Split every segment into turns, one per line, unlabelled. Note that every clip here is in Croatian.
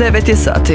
9 je sati.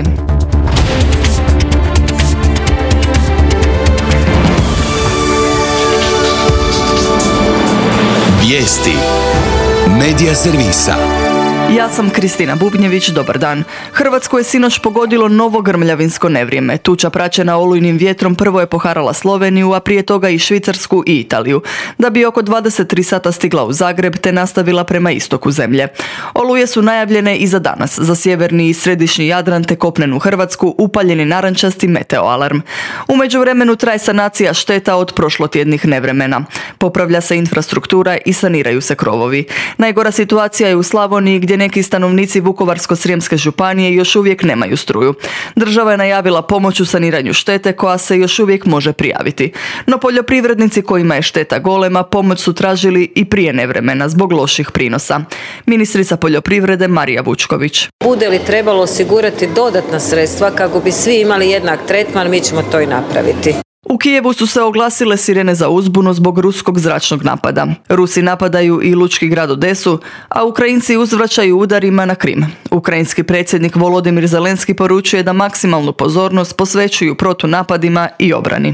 Vijesti Medija servisa.
Ja sam Kristina Bubnjević, dobar dan. Hrvatsku je sinoć pogodilo novo grmljavinsko nevrijeme. Tuča praćena olujnim vjetrom prvo je poharala Sloveniju, a prije toga i Švicarsku i Italiju, da bi oko 23 sata stigla u Zagreb te nastavila prema istoku zemlje. Oluje su najavljene i za danas, za sjeverni i središnji Jadran te kopnenu Hrvatsku upaljeni narančasti meteoalarm. U međuvremenu traje sanacija šteta od prošlotjednih nevremena. Popravlja se infrastruktura i saniraju se krovovi. Najgora situacija je u Slavoniji, gdje neki stanovnici Vukovarsko-srijemske županije još uvijek nemaju struju. Država je najavila pomoć u saniranju štete koja se još uvijek može prijaviti. No poljoprivrednici kojima je šteta golema pomoć su tražili i prije nevremena zbog loših prinosa. Ministrica poljoprivrede Marija Vučković.
Bude li trebalo osigurati dodatna sredstva kako bi svi imali jednak tretman, mi ćemo to i napraviti.
U Kijevu su se oglasile sirene za uzbunu zbog ruskog zračnog napada. Rusi napadaju i lučki grad Odesu, a Ukrajinci uzvraćaju udarima na Krim. Ukrajinski predsjednik Volodimir Zelenski poručuje da maksimalnu pozornost posvećuju protunapadima i obrani.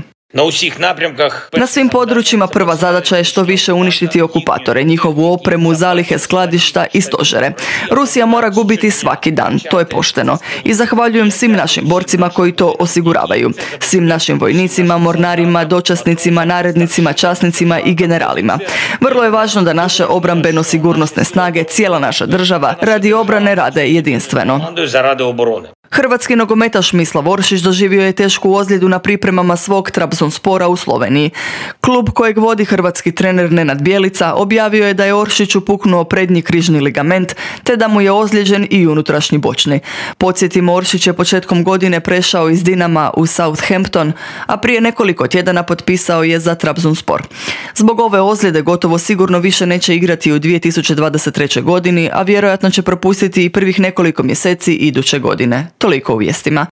Na svim područjima prva zadaća je što više uništiti okupatore, njihovu opremu, zalihe, skladišta i stožere. Rusija mora gubiti svaki dan, to je pošteno. I zahvaljujem svim našim borcima koji to osiguravaju. Svim našim vojnicima, mornarima, dočasnicima, narednicima, časnicima i generalima. Vrlo je važno da naše obrambeno-sigurnosne snage, cijela naša država, radi obrane rade jedinstveno. Hrvatski nogometaš Mislav Oršić doživio je tešku ozljedu na pripremama svog Trabzonspora u Sloveniji. Klub kojeg vodi hrvatski trener Nenad Bjelica objavio je da je Oršiću puknuo prednji križni ligament te da mu je ozlijeđen i unutrašnji bočni. Podsjetimo, Oršić je početkom godine prešao iz Dinama u Southampton, a prije nekoliko tjedana potpisao je za Trabzonspor. Zbog ove ozljede gotovo sigurno više neće igrati u 2023. godini, a vjerojatno će propustiti i prvih nekoliko mjeseci iduće godine. Toliko u vijestima.